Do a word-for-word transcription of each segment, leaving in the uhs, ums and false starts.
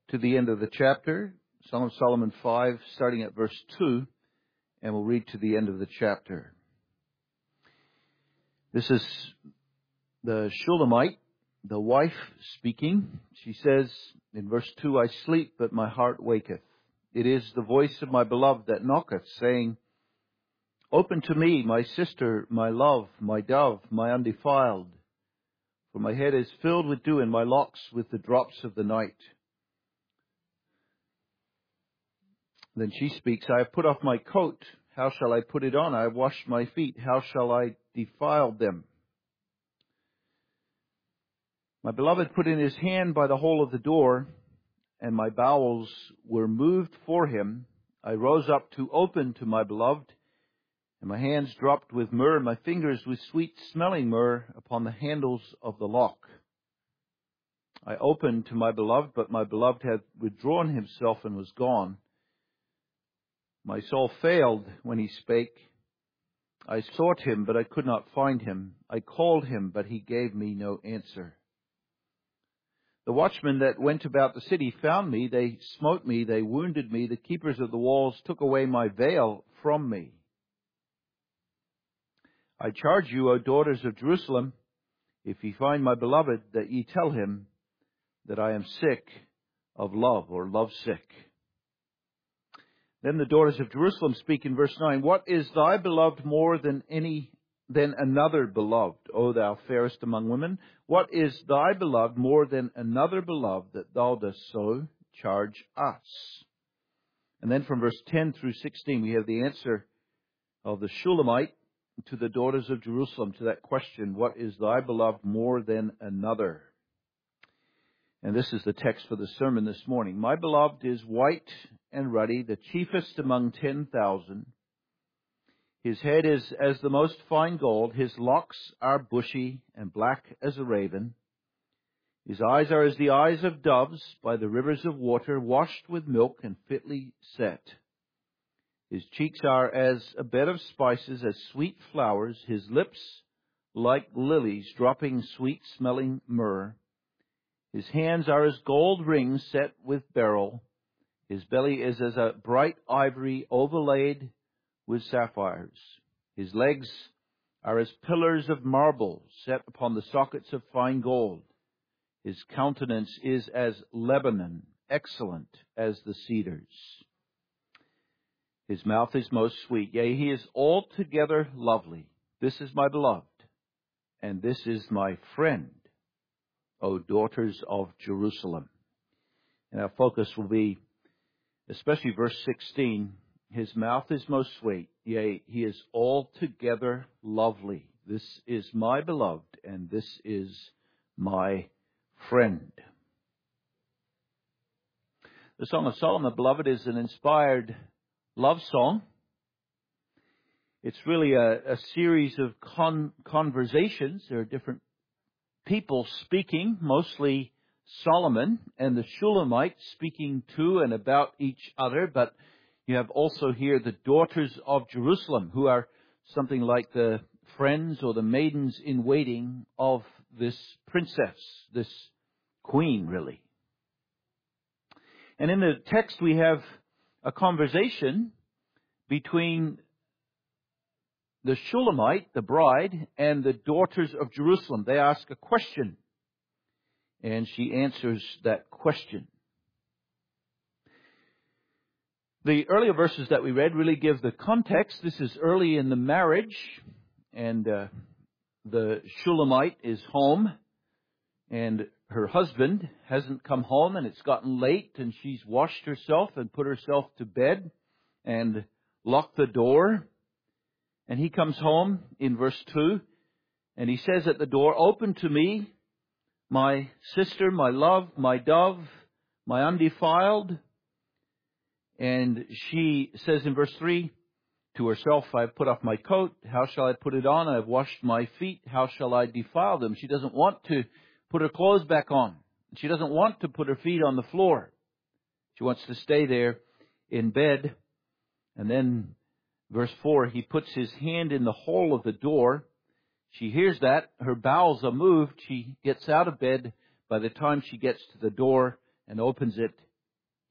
to the end of the chapter, Song of Solomon five, starting at verse two, and we'll read to the end of the chapter. This is the Shulamite, the wife, speaking. She says in verse two, I sleep, but my heart waketh. It is the voice of my beloved that knocketh, saying, Open to me, my sister, my love, my dove, my undefiled. For my head is filled with dew, and my locks with the drops of the night. Then she speaks, I have put off my coat. How shall I put it on? I have washed my feet. How shall I defile them? My beloved put in his hand by the hole of the door, and my bowels were moved for him. I rose up to open to my beloved, and my hands dropped with myrrh, and my fingers with sweet-smelling myrrh upon the handles of the lock. I opened to my beloved, but my beloved had withdrawn himself and was gone. My soul failed when he spake. I sought him, but I could not find him. I called him, but he gave me no answer. The watchmen that went about the city found me. They smote me. They wounded me. The keepers of the walls took away my veil from me. I charge you, O daughters of Jerusalem, if ye find my beloved, that ye tell him that I am sick of love, or lovesick. Then the daughters of Jerusalem speak in verse nine, What is thy beloved more than any than another beloved, O thou fairest among women? What is thy beloved more than another beloved, that thou dost so charge us? And then from verse ten through sixteen, we have the answer of the Shulamite to the daughters of Jerusalem to that question, What is thy beloved more than another? And this is the text for the sermon this morning. My beloved is white and ruddy, the chiefest among ten thousand. His head is as the most fine gold. His locks are bushy and black as a raven. His eyes are as the eyes of doves by the rivers of water, washed with milk and fitly set. His cheeks are as a bed of spices, as sweet flowers. His lips like lilies, dropping sweet-smelling myrrh. His hands are as gold rings set with beryl. His belly is as a bright ivory overlaid with sapphires. His legs are as pillars of marble set upon the sockets of fine gold. His countenance is as Lebanon, excellent as the cedars. His mouth is most sweet, yea, he is altogether lovely. This is my beloved, and this is my friend, O daughters of Jerusalem. And our focus will be especially verse sixteen. His mouth is most sweet, yea, he is altogether lovely. This is my beloved, and this is my friend. The Song of Solomon, beloved, is an inspired love song. It's really a, a series of con- conversations. There are different people speaking, mostly Solomon and the Shulamite speaking to and about each other, but you have also here the daughters of Jerusalem, who are something like the friends or the maidens in waiting of this princess, this queen, really. And in the text we have a conversation between the Shulamite, the bride, and the daughters of Jerusalem. They ask a question, and she answers that question. The earlier verses that we read really give the context. This is early in the marriage, and uh, the Shulamite is home, and her husband hasn't come home, and it's gotten late, and she's washed herself and put herself to bed and locked the door. And he comes home in verse two, and he says at the door, Open to me, my sister, my love, my dove, my undefiled. And she says in verse three to herself, I have put off my coat. How shall I put it on? I have washed my feet. How shall I defile them? She doesn't want to put her clothes back on. She doesn't want to put her feet on the floor. She wants to stay there in bed. And then verse four, he puts his hand in the hole of the door. She hears that. Her bowels are moved. She gets out of bed. By the time she gets to the door and opens it,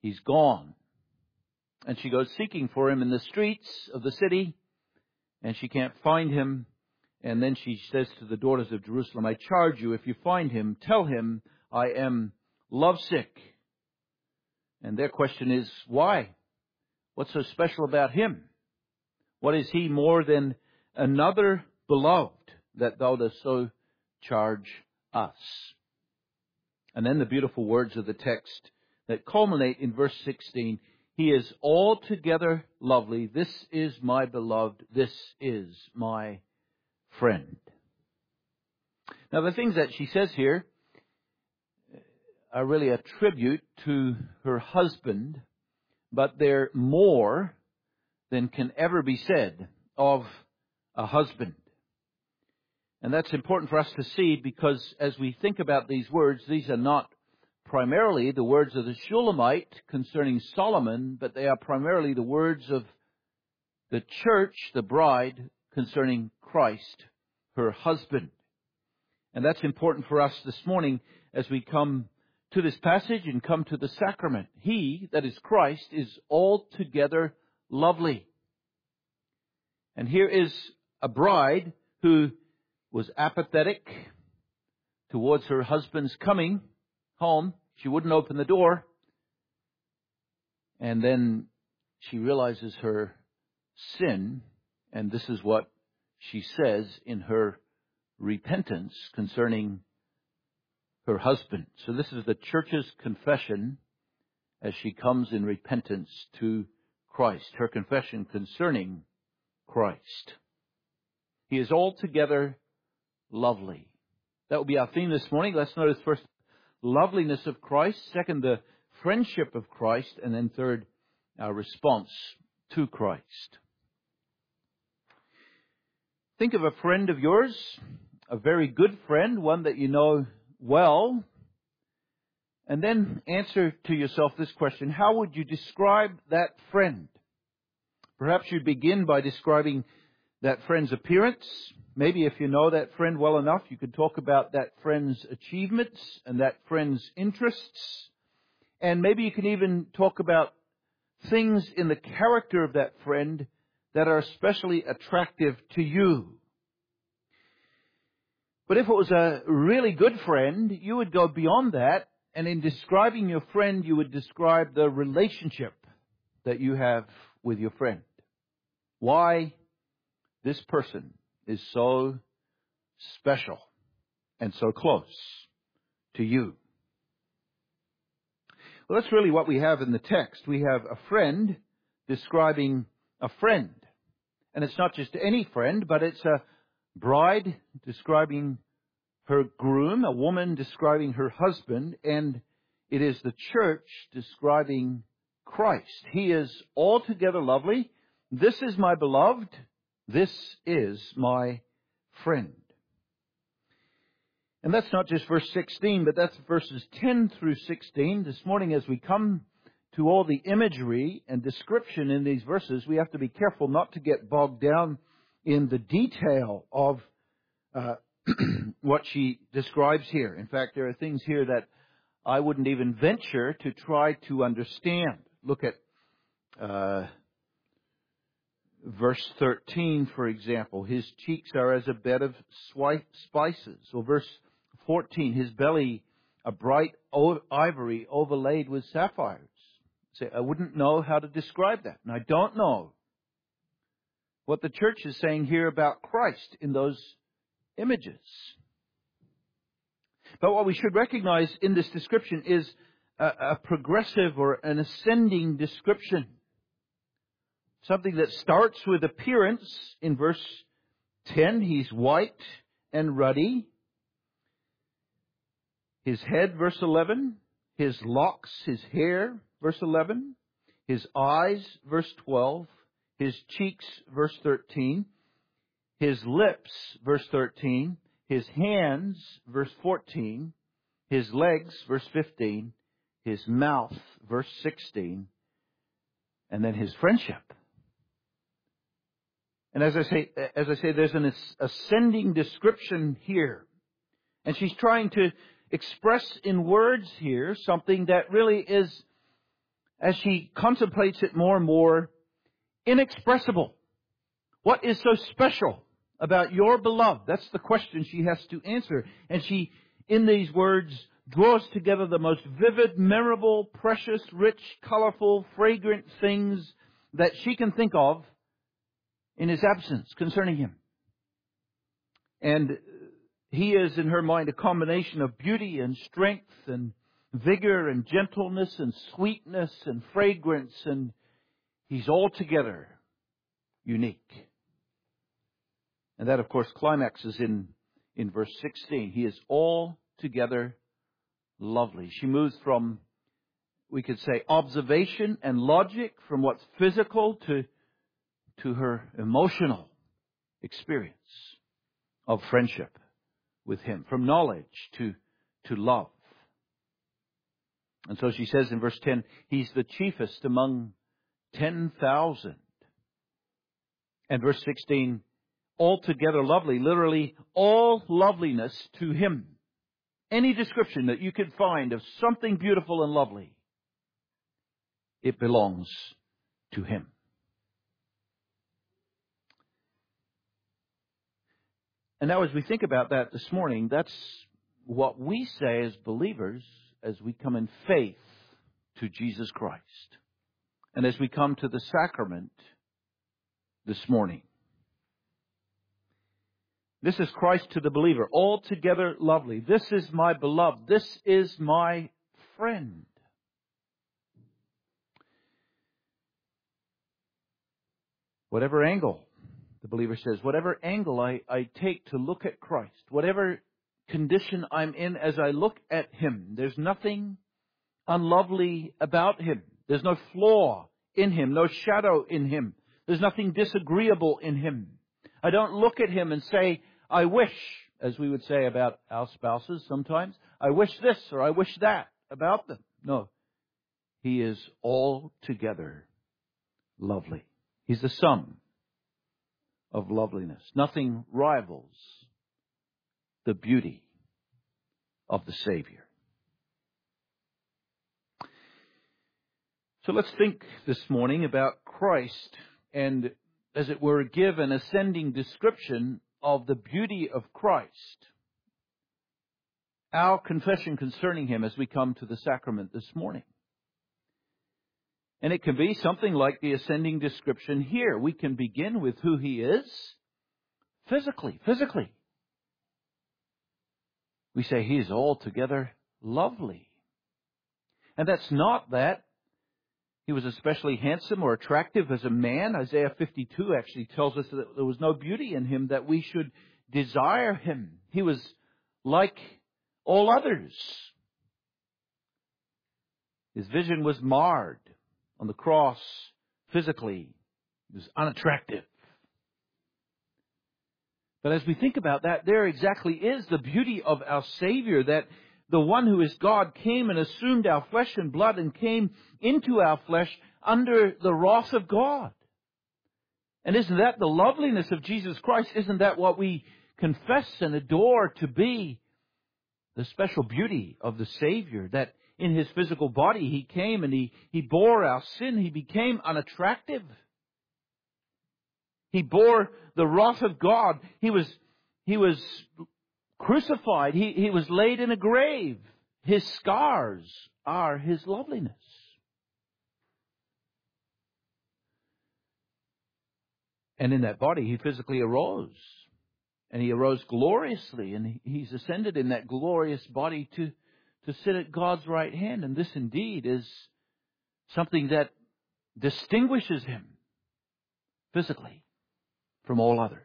He's gone. And she goes seeking for him in the streets of the city, and she can't find him. And then she says to the daughters of Jerusalem, I charge you, if you find him, tell him I am lovesick. And their question is, why? What's so special about him? What is he more than another beloved that thou dost so charge us? And then the beautiful words of the text that culminate in verse sixteen. He is altogether lovely. This is my beloved. This is my friend. Now the things that she says here are really a tribute to her husband, but they're more than can ever be said of a husband. And that's important for us to see, because as we think about these words, these are not primarily the words of the Shulamite concerning Solomon, but they are primarily the words of the church, the bride, concerning Christ, her husband. And that's important for us this morning as we come to this passage and come to the sacrament. He, that is Christ, is altogether lovely. And here is a bride who was apathetic towards her husband's coming home. She wouldn't open the door. And then she realizes her sin, and this is what she says in her repentance concerning her husband. So this is the church's confession as she comes in repentance to Christ. Her confession concerning Christ. He is altogether lovely. That will be our theme this morning. Let's notice first, loveliness of Christ. Second, the friendship of Christ. And then third, our response to Christ. Think of a friend of yours, a very good friend, one that you know well, and then answer to yourself this question: how would you describe that friend? Perhaps you begin by describing that friend's appearance. Maybe if you know that friend well enough, you could talk about that friend's achievements and that friend's interests. And maybe you can even talk about things in the character of that friend that are especially attractive to you. But if it was a really good friend, you would go beyond that, and in describing your friend, you would describe the relationship that you have with your friend. Why this person is so special and so close to you. Well, that's really what we have in the text. We have a friend describing a friend. And it's not just any friend, but it's a bride describing her groom, a woman describing her husband, and it is the church describing Christ. He is altogether lovely. This is my beloved. This is my friend. And that's not just verse sixteen, but that's verses ten through sixteen. This morning, as we come to all the imagery and description in these verses, we have to be careful not to get bogged down in the detail of uh, what she describes here. In fact, there are things here that I wouldn't even venture to try to understand. Look at uh, verse thirteen, for example. His cheeks are as a bed of spices. Or verse fourteen, his belly a bright ivory overlaid with sapphires. Say, I wouldn't know how to describe that. And I don't know what the church is saying here about Christ in those images. But what we should recognize in this description is a, a progressive or an ascending description. Something that starts with appearance in verse ten. He's white and ruddy. His head, verse eleven. His locks, his hair, verse eleven. His eyes, verse twelve. His cheeks, verse thirteen. His lips, verse thirteen. His hands, verse fourteen. His legs, verse fifteen. His mouth, verse sixteen. And then his friendship. And as I say, as I say, there's an ascending description here. And she's trying to express in words here something that really is as she contemplates it more and more, inexpressible. What is so special about your beloved? That's the question she has to answer. And she, in these words, draws together the most vivid, memorable, precious, rich, colorful, fragrant things that she can think of in his absence concerning him. And he is, in her mind, a combination of beauty and strength and vigor and gentleness and sweetness and fragrance, and he's altogether unique. And that, of course, climaxes in, in verse sixteen. He is altogether lovely. She moves from, we could say, observation and logic, from what's physical to, to her emotional experience of friendship with him, from knowledge to, to love. And so she says in verse ten, he's the chiefest among ten thousand. And verse sixteen, altogether lovely, literally all loveliness to him. Any description that you could find of something beautiful and lovely, it belongs to him. And now as we think about that this morning, that's what we say as believers as we come in faith to Jesus Christ. And as we come to the sacrament this morning. This is Christ to the believer, altogether lovely. This is my beloved. This is my friend. Whatever angle, the believer says, whatever angle I, I take to look at Christ, whatever condition I'm in as I look at him, there's nothing unlovely about him. There's no flaw in him, no shadow in him. There's nothing disagreeable in him. I don't look at him and say, I wish, as we would say about our spouses sometimes, I wish this or I wish that about them. No, he is altogether lovely. He's the sum of loveliness. Nothing rivals the beauty of the Savior. So let's think this morning about Christ and, as it were, give an ascending description of the beauty of Christ. Our confession concerning him as we come to the sacrament this morning. And it can be something like the ascending description here. We can begin with who he is physically. Physically. We say he is altogether lovely. And that's not that he was especially handsome or attractive as a man. Isaiah fifty-two actually tells us that there was no beauty in him that we should desire him. He was like all others. His vision was marred on the cross physically. He was unattractive. But as we think about that, there exactly is the beauty of our Savior, that the one who is God came and assumed our flesh and blood and came into our flesh under the wrath of God. And isn't that the loveliness of Jesus Christ? Isn't that what we confess and adore to be the special beauty of the Savior? That in his physical body he came and he, he bore our sin. He became unattractive. He bore the wrath of God. He was, he was crucified. He, he was laid in a grave. His scars are his loveliness. And in that body, he physically arose. And he arose gloriously. And he's ascended in that glorious body to, to sit at God's right hand. And this indeed is something that distinguishes him physically from all others.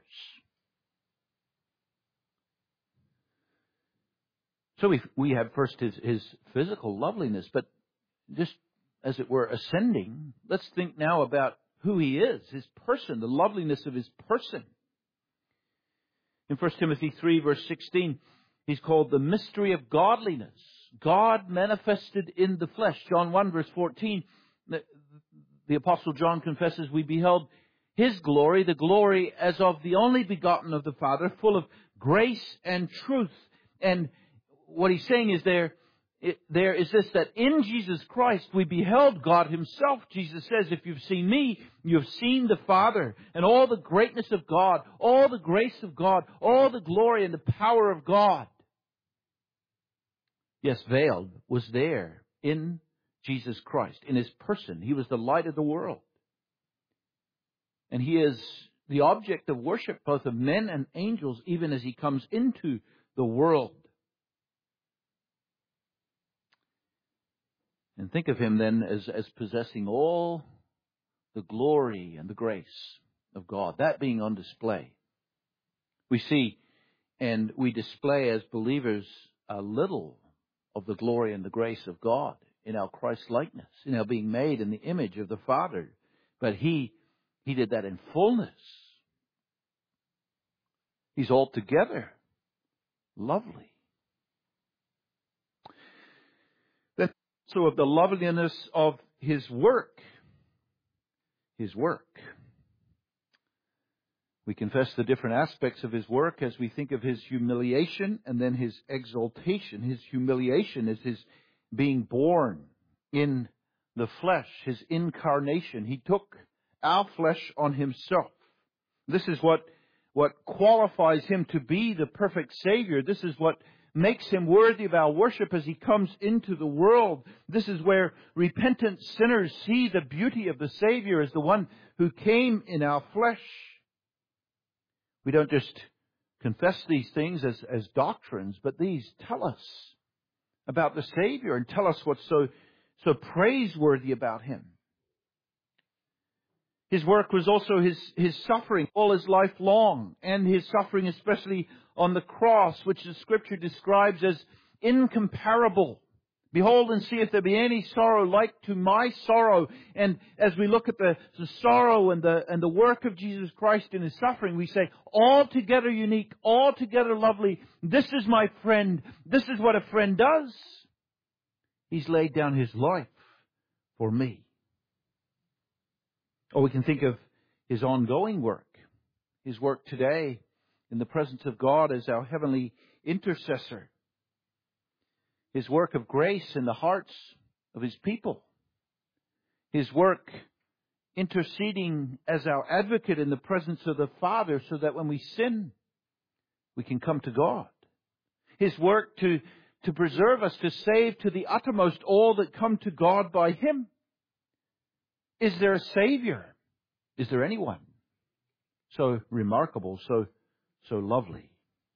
So we we have first his, his physical loveliness, but just as it were ascending, let's think now about who he is, his person, the loveliness of his person. In First Timothy three, verse sixteen, he's called the mystery of godliness. God manifested in the flesh. John one, verse fourteen, the, the Apostle John confesses, we beheld his glory, the glory as of the only begotten of the Father, full of grace and truth. And what he's saying is there, it, there is this, that in Jesus Christ we beheld God Himself. Jesus says, if you've seen me, you've seen the Father. And all the greatness of God, all the grace of God, all the glory and the power of God. Yes, veiled, was there in Jesus Christ, in His person. He was the light of the world. And He is the object of worship, both of men and angels, even as He comes into the world. And think of Him then as, as possessing all the glory and the grace of God, that being on display. We see and we display as believers a little of the glory and the grace of God in our Christ-likeness, in our being made in the image of the Father. But He, He did that in fullness. He's altogether lovely. Then also of the loveliness of His work. His work. We confess the different aspects of His work as we think of His humiliation and then His exaltation. His humiliation is His being born in the flesh, His incarnation. He took our flesh on Himself. This is what, what qualifies Him to be the perfect Savior. This is what makes Him worthy of our worship as He comes into the world. This is where repentant sinners see the beauty of the Savior as the one who came in our flesh. We don't just confess these things as, as doctrines, but these tell us about the Savior and tell us what's so, so praiseworthy about Him. His work was also His, His suffering all His life long, and His suffering especially on the cross, which the Scripture describes as incomparable. Behold and see if there be any sorrow like to my sorrow. And as we look at the, the sorrow and the, and the work of Jesus Christ in His suffering, we say, altogether unique, altogether lovely. This is my friend. This is what a friend does. He's laid down His life for me. Or we can think of His ongoing work. His work today in the presence of God as our heavenly intercessor. His work of grace in the hearts of His people. His work interceding as our advocate in the presence of the Father so that when we sin, we can come to God. His work to, to preserve us, to save to the uttermost all that come to God by Him. Is there a Savior? Is there anyone so remarkable, so, so lovely?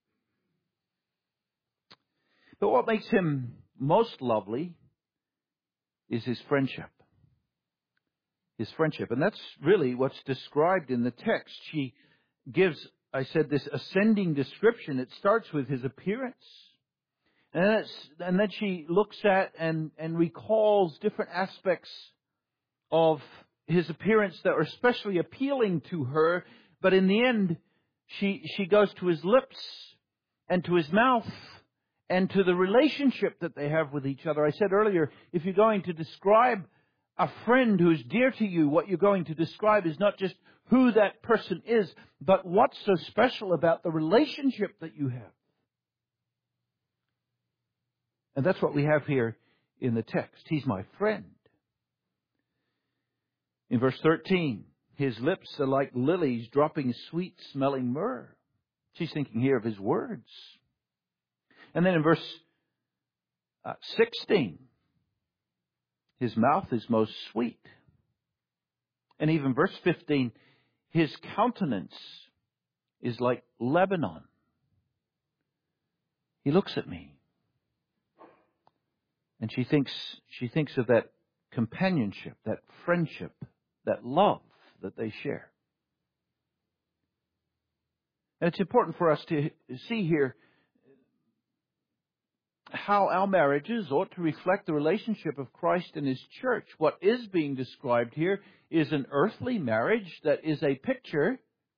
But what makes Him most lovely is His friendship. His friendship. And that's really what's described in the text. She gives, I said, this ascending description. It starts with His appearance. And then, it's, and then she looks at and, and recalls different aspects of His appearance that are especially appealing to her. But in the end, she, she goes to His lips and to His mouth and to the relationship that they have with each other. I said earlier, if you're going to describe a friend who's dear to you, what you're going to describe is not just who that person is, but what's so special about the relationship that you have. And that's what we have here in the text. He's my friend. In verse thirteen, His lips are like lilies dropping sweet-smelling myrrh. She's thinking here of His words. And then in verse uh, sixteen, His mouth is most sweet. And even verse fifteen, His countenance is like Lebanon. He looks at me. And she thinks, she thinks of that companionship, that friendship, that love that they share. And it's important for us to see here how our marriages ought to reflect the relationship of Christ and His church. What is being described here is an earthly marriage that is a picture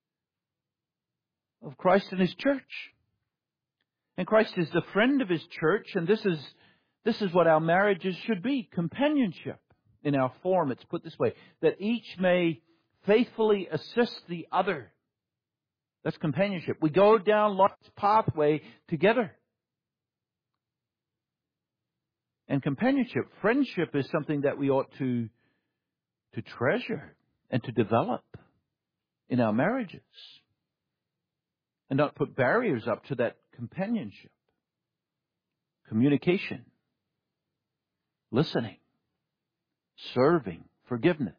of Christ and His church. And Christ is the friend of His church, and this is, this is what our marriages should be, companionship. In our form, it's put this way, that each may faithfully assist the other. That's companionship. We go down life's pathway together. and companionship. Friendship is something that we ought to, to treasure and to develop in our marriages, and not put barriers up to that companionship. Communication, listening, serving, forgiveness.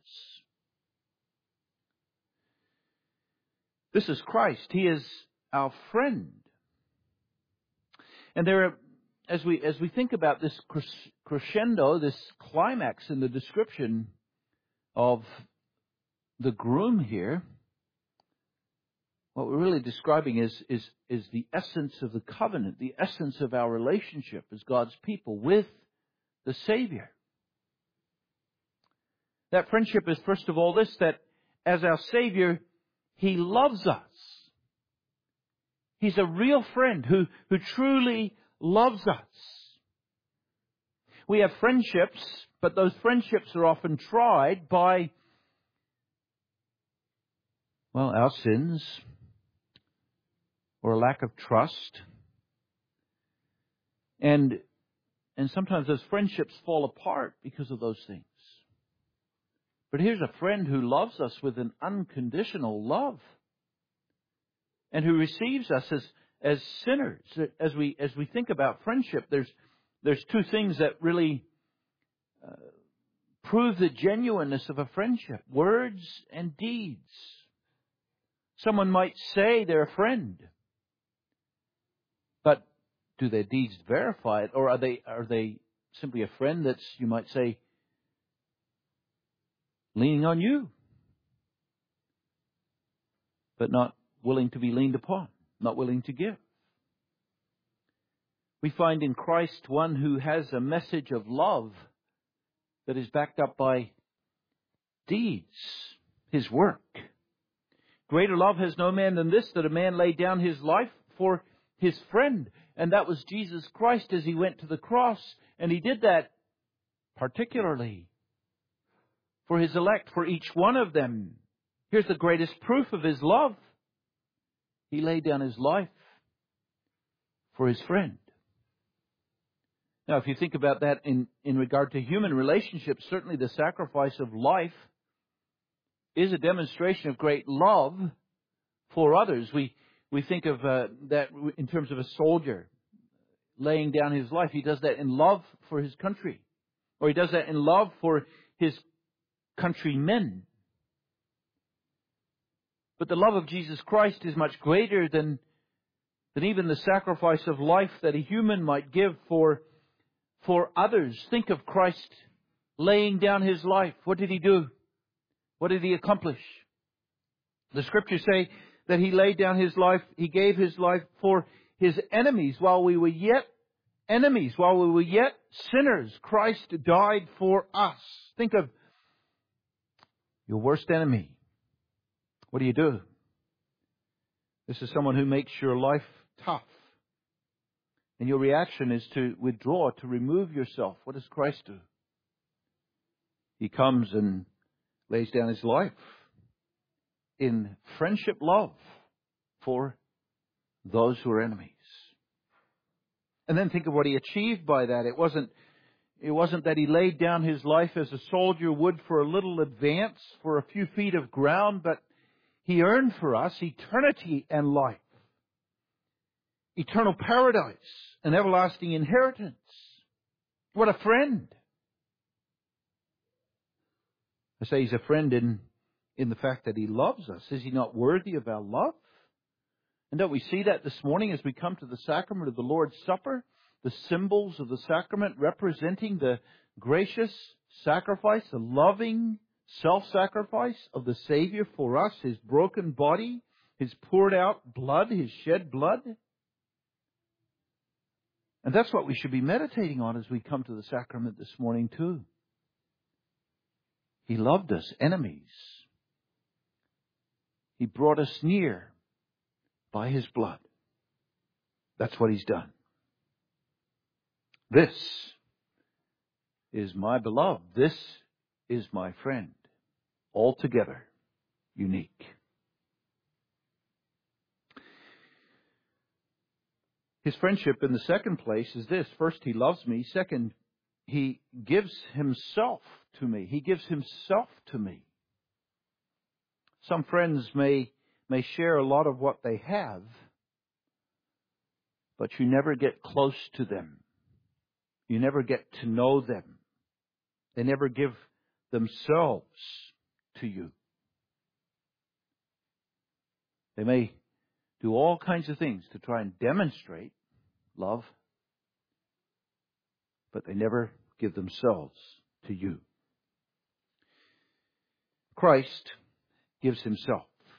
This is Christ. He is our friend. And there are, as we as we think about this crescendo, this climax in the description of the groom here, what we're really describing is, is, is the essence of the covenant, the essence of our relationship as God's people with the Savior. That friendship is, first of all, this, that as our Savior, He loves us. He's a real friend who, who truly loves us. We have friendships, but those friendships are often tried by, well, our sins, or a lack of trust. And, and sometimes those friendships fall apart because of those things. But here's a friend who loves us with an unconditional love, and who receives us as, as sinners. As we, as we think about friendship, there's, there's two things that really uh, prove the genuineness of a friendship: words and deeds. Someone might say they're a friend, but do their deeds verify it? Or are they are they simply a friend that's, you might say, leaning on you, but not willing to be leaned upon, not willing to give? We find in Christ one who has a message of love that is backed up by deeds, His work. Greater love has no man than this, that a man lay down his life for his friend. And that was Jesus Christ as He went to the cross. And He did that particularly for His elect, for each one of them. Here's the greatest proof of His love. He laid down His life for His friend. Now, if you think about that in, in regard to human relationships, certainly the sacrifice of life is a demonstration of great love for others. We we think of uh, that in terms of a soldier laying down his life. He does that in love for his country, or he does that in love for his countrymen. But the love of Jesus Christ is much greater than than even the sacrifice of life that a human might give for for others. Think of Christ laying down His life. What did He do? What did He accomplish? The Scriptures say that He laid down His life, He gave His life for His enemies. While we were yet enemies, while we were yet sinners, Christ died for us. Think of your worst enemy. What do you do? This is someone who makes your life tough. And your reaction is to withdraw, to remove yourself. What does Christ do? He comes and lays down His life in friendship love for those who are enemies. And then think of what He achieved by that. It wasn't, it wasn't that He laid down His life as a soldier would for a little advance, for a few feet of ground, but He earned for us eternity and life, eternal paradise, an everlasting inheritance. What a friend! I say He's a friend in, in the fact that He loves us. Is He not worthy of our love? And don't we see that this morning as we come to the sacrament of the Lord's Supper? The symbols of the sacrament representing the gracious sacrifice, the loving self-sacrifice of the Savior for us, His broken body, His poured out blood, His shed blood. And that's what we should be meditating on as we come to the sacrament this morning too. He loved us, enemies. He brought us near by His blood. That's what He's done. This is my beloved. This is my friend. Altogether unique. His friendship in the second place is this. First, He loves me. Second, He gives Himself to me. He gives Himself to me. Some friends may, may share a lot of what they have, but you never get close to them. You never get to know them. They never give themselves to you. They may do all kinds of things to try and demonstrate love, but they never give themselves to you. Christ gives Himself.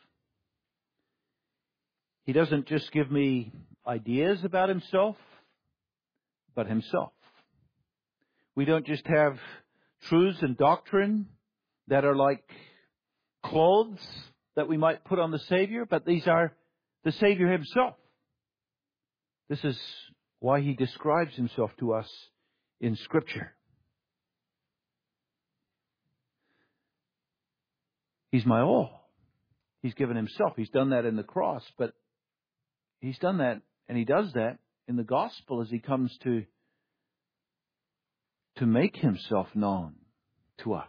He doesn't just give me ideas about Himself, but Himself. We don't just have truths and doctrine that are like clothes that we might put on the Savior, but these are the Savior Himself. This is why He describes Himself to us in Scripture. He's my all. He's given Himself. He's done that in the cross, but He's done that, and He does that in the gospel as He comes to, to make Himself known to us.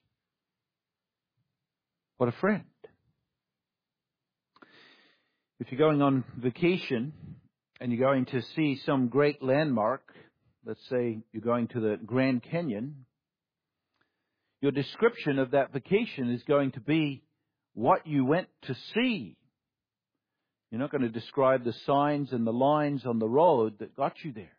What a friend. If you're going on vacation and you're going to see some great landmark, let's say you're going to the Grand Canyon, your description of that vacation is going to be what you went to see. You're not going to describe the signs and the lines on the road that got you there.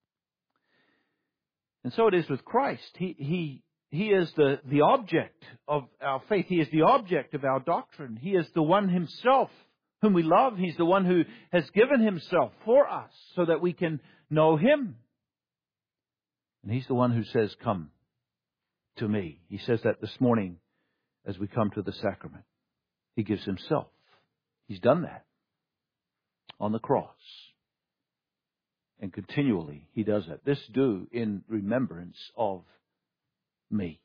And so it is with Christ. He, he, he is the, the object of our faith. He is the object of our doctrine. He is the one Himself whom we love. He's the one who has given Himself for us so that we can know Him. And He's the one who says, "Come to me." He says that this morning as we come to the sacrament. He gives Himself. He's done that on the cross. And continually He does that. This do in remembrance of me.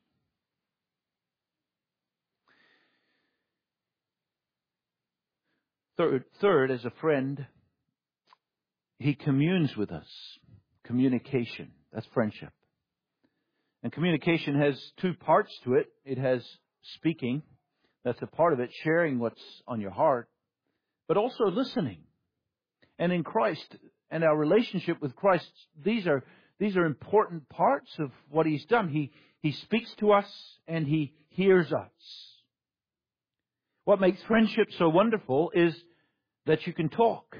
Third, third, as a friend, He communes with us. Communication. That's friendship. And communication has two parts to it. It has speaking. That's a part of it. Sharing what's on your heart. But also listening. And in Christ and our relationship with Christ, these are these are important parts of what He's done. He, he speaks to us and He hears us. What makes friendship so wonderful is that you can talk.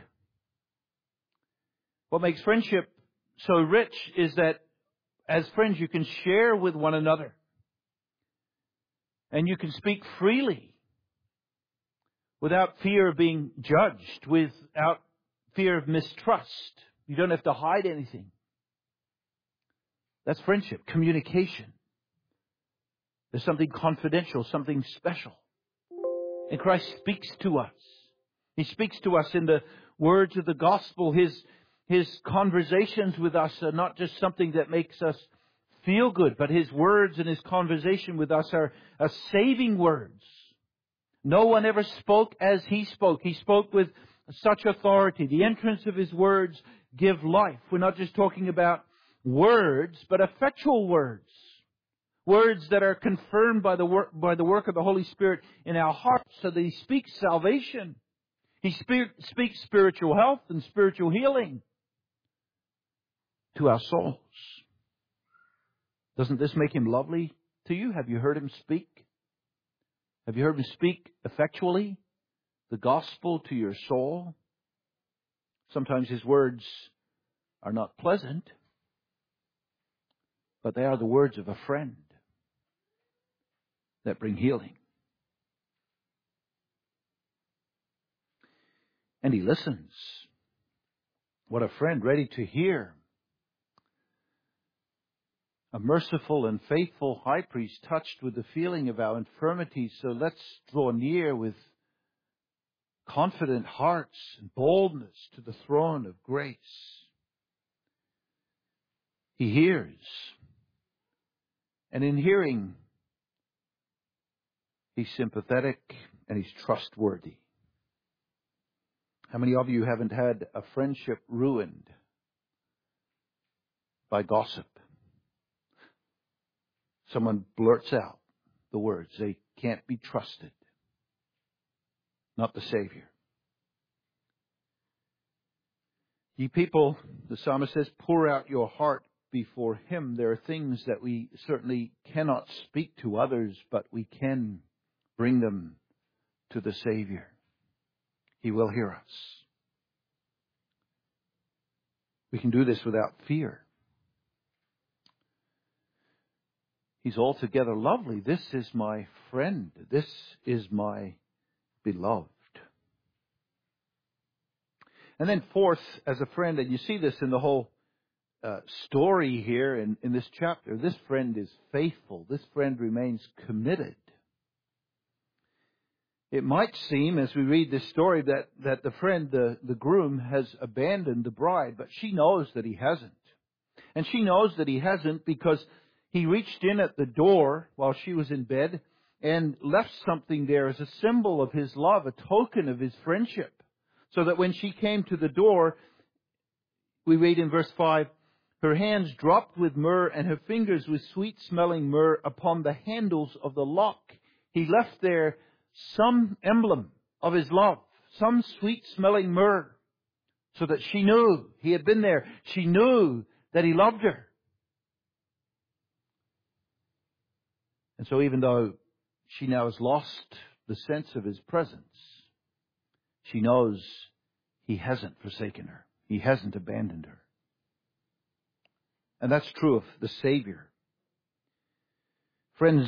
What makes friendship so rich is that as friends you can share with one another. And you can speak freely without fear of being judged, without fear of mistrust. You don't have to hide anything. That's friendship, communication. There's something confidential, something special. And Christ speaks to us. He speaks to us in the words of the gospel. His, His conversations with us are not just something that makes us feel good, but His words and His conversation with us are, are saving words. No one ever spoke as He spoke. He spoke with such authority. The entrance of His words give life. We're not just talking about words, but effectual words. Words that are confirmed by the work, by the work of the Holy Spirit in our hearts, so that He speaks salvation. He speak, speaks spiritual health and spiritual healing to our souls. Doesn't this make Him lovely to you? Have you heard Him speak? Have you heard Him speak effectually the gospel to your soul? Sometimes His words are not pleasant, but they are the words of a friend that bring healing. And He listens. What a friend, ready to hear. A merciful and faithful high priest, touched with the feeling of our infirmities. So let's draw near with confident hearts and boldness to the throne of grace. He hears. And in hearing, He's sympathetic and He's trustworthy. How many of you haven't had a friendship ruined by gossip? someone blurts out the words, they can't be trusted. Not the Savior. Ye people, the psalmist says, pour out your heart before Him. There are things that we certainly cannot speak to others, but we can bring them to the Savior. He will hear us. We can do this without fear. He's altogether lovely. This is my friend. This is my beloved. And then fourth, as a friend, and you see this in the whole uh, story here in, in this chapter, this friend is faithful. This friend remains committed. It might seem, as we read this story, that, that the friend, the, the groom, has abandoned the bride, but she knows that he hasn't. And she knows that he hasn't because he reached in at the door while she was in bed and left something there as a symbol of his love, a token of his friendship. So that when she came to the door, we read in verse five, her hands dropped with myrrh and her fingers with sweet-smelling myrrh upon the handles of the lock. He left there some emblem of his love, some sweet-smelling myrrh, so that she knew he had been there. She knew that he loved her. And so even though she now has lost the sense of his presence, she knows he hasn't forsaken her. He hasn't abandoned her. And that's true of the Savior. Friends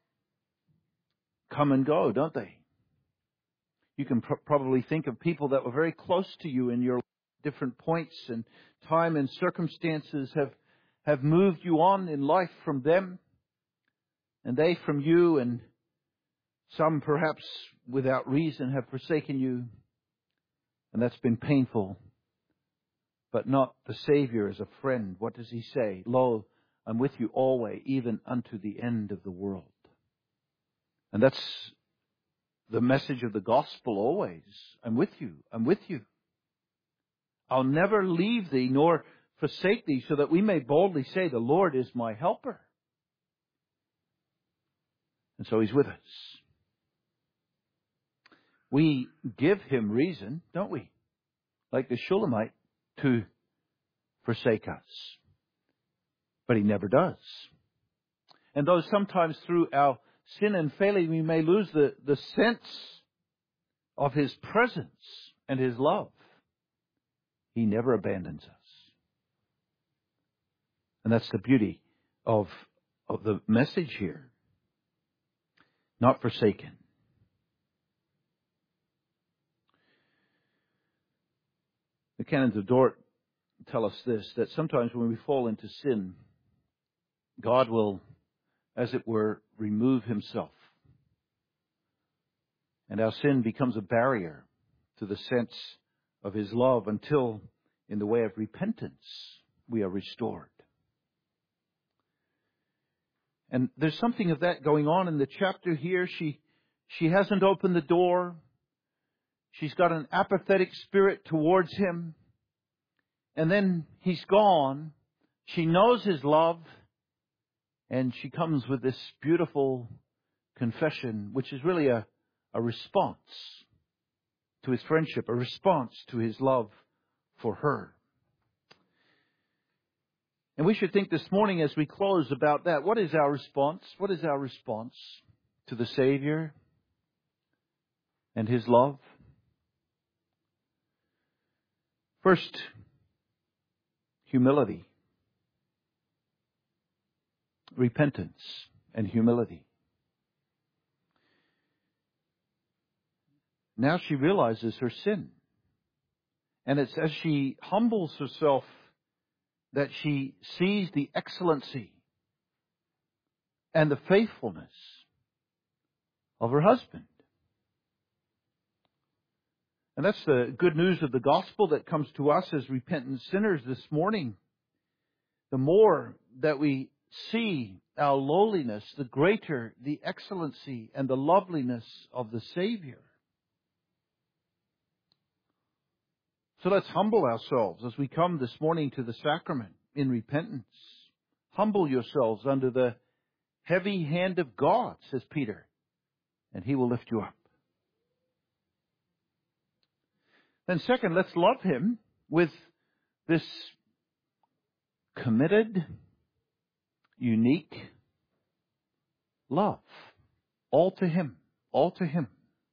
come and go, don't they? You can pr- probably think of people that were very close to you in your different points, and time and circumstances have, have moved you on in life from them, and they from you, and some perhaps without reason have forsaken you. And that's been painful. But not the Savior as a friend. What does He say? Lo, I'm with you always, even unto the end of the world. And that's the message of the gospel always. I'm with you. I'm with you. I'll never leave thee nor forsake thee, so that we may boldly say, the Lord is my helper. And so He's with us. We give Him reason, don't we? Like the Shulamite, to forsake us. But He never does. And though sometimes through our sin and failing we may lose the, the sense of His presence and His love, He never abandons us. And that's the beauty of, of the message here. Not forsaken. The Canons of Dort tell us this, that sometimes when we fall into sin, God will, as it were, remove Himself. And our sin becomes a barrier to the sense of His love until, in the way of repentance, we are restored. And there's something of that going on in the chapter here. She, she hasn't opened the door. She's got an apathetic spirit towards him. And then he's gone. She knows his love. And she comes with this beautiful confession, which is really a, a response to his friendship, a response to his love for her. And we should think this morning as we close about that. What is our response? What is our response to the Savior and His love? First, humility. Repentance and humility. Now she realizes her sin. And it's as she humbles herself that she sees the excellency and the faithfulness of her husband. And that's the good news of the gospel that comes to us as repentant sinners this morning. The more that we see our lowliness, the greater the excellency and the loveliness of the Savior. So let's humble ourselves as we come this morning to the sacrament in repentance. Humble yourselves under the heavy hand of God, says Peter, and He will lift you up. Then second, let's love Him with this committed, unique love. All to Him. All to Him.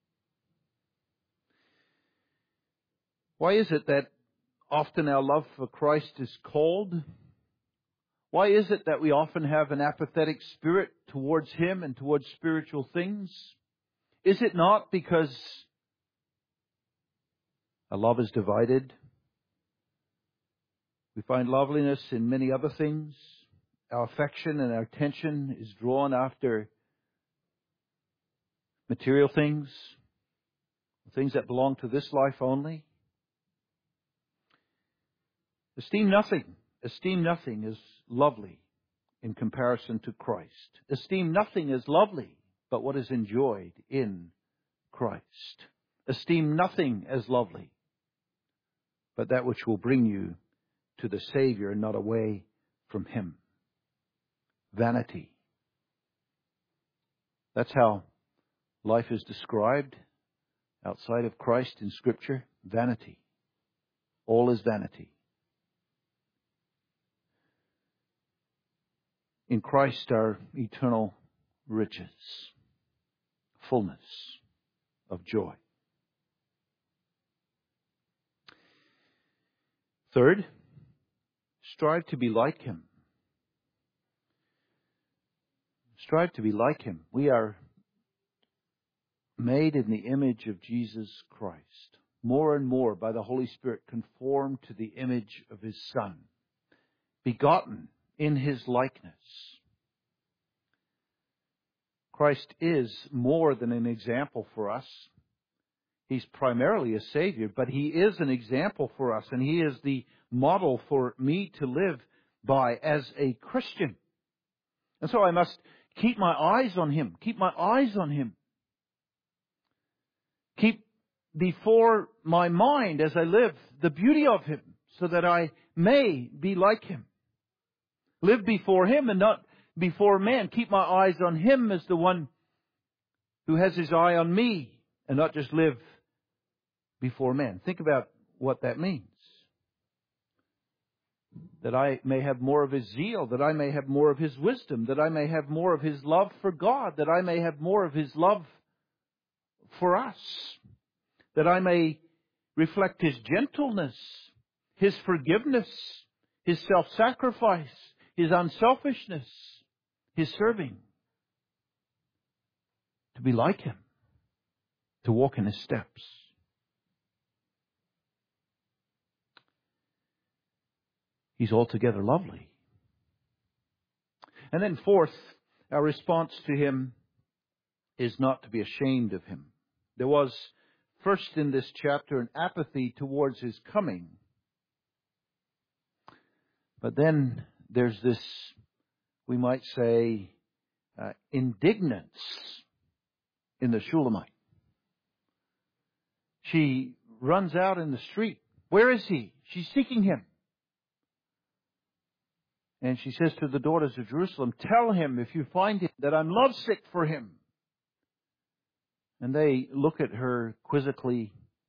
Why is it that often our love for Christ is cold? Why is it that we often have an apathetic spirit towards Him and towards spiritual things? Is it not because our love is divided? We find loveliness in many other things. Our affection and our attention is drawn after material things, things that belong to this life only. Esteem nothing, esteem nothing as lovely in comparison to Christ. Esteem nothing as lovely but what is enjoyed in Christ. Esteem nothing as lovely but that which will bring you to the Savior and not away from Him. Vanity. That's how life is described outside of Christ in Scripture. Vanity. All is vanity. In Christ are eternal riches, fullness of joy. Third, strive to be like Him. Strive to be like Him. We are made in the image of Jesus Christ. More and more by the Holy Spirit conformed to the image of His Son. Begotten in His likeness. Christ is more than an example for us. He's primarily a Savior, but He is an example for us, and He is the model for me to live by as a Christian. And so I must keep my eyes on Him. Keep my eyes on Him. Keep before my mind as I live the beauty of Him, so that I may be like Him. Live before Him and not before man. Keep my eyes on Him as the one who has His eye on me, and not just live before men. Think about what that means. That I may have more of His zeal, that I may have more of His wisdom, that I may have more of His love for God, that I may have more of His love for us, that I may reflect His gentleness, His forgiveness, His self-sacrifice, His unselfishness, His serving. To be like Him, to walk in His steps. He's altogether lovely. And then fourth, our response to Him is not to be ashamed of Him. There was, first in this chapter, an apathy towards His coming. But then there's this, we might say, uh, indignance in the Shulamite. She runs out in the street. Where is He? She's seeking Him. And she says to the daughters of Jerusalem, tell Him, if you find Him, that I'm lovesick for Him. And they look at her quizzically.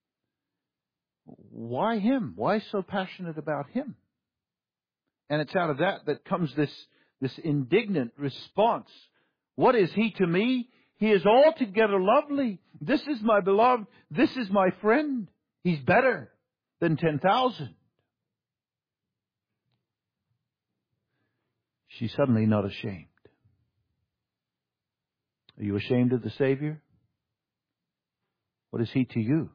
Why Him? Why so passionate about Him? And it's out of that that comes this, this indignant response. What is He to me? He is altogether lovely. This is my beloved. This is my friend. He's better than ten thousand. She's suddenly not ashamed. Are you ashamed of the Savior? What is He to you?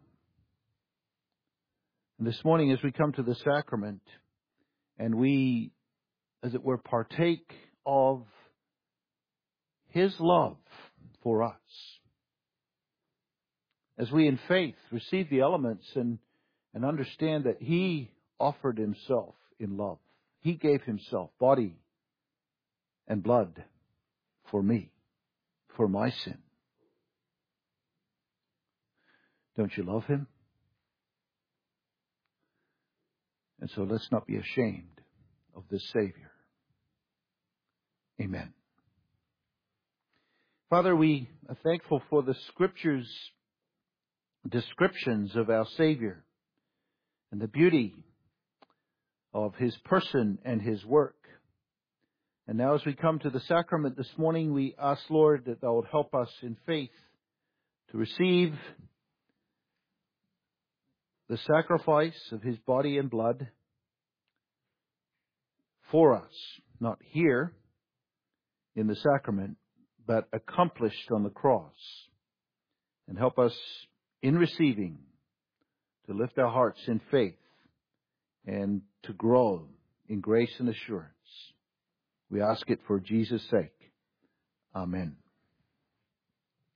And this morning, as we come to the sacrament, and we, as it were, partake of His love for us, as we in faith receive the elements and, and understand that He offered Himself in love. He gave Himself, body and blood, for me, for my sin. Don't you love Him? And so let's not be ashamed of this Savior. Amen. Father, we are thankful for the Scriptures' descriptions of our Savior and the beauty of His person and His work. And now as we come to the sacrament this morning, we ask, Lord, that Thou would help us in faith to receive the sacrifice of His body and blood for us, not here in the sacrament, but accomplished on the cross. And help us in receiving to lift our hearts in faith and to grow in grace and assurance. We ask it for Jesus' sake. Amen.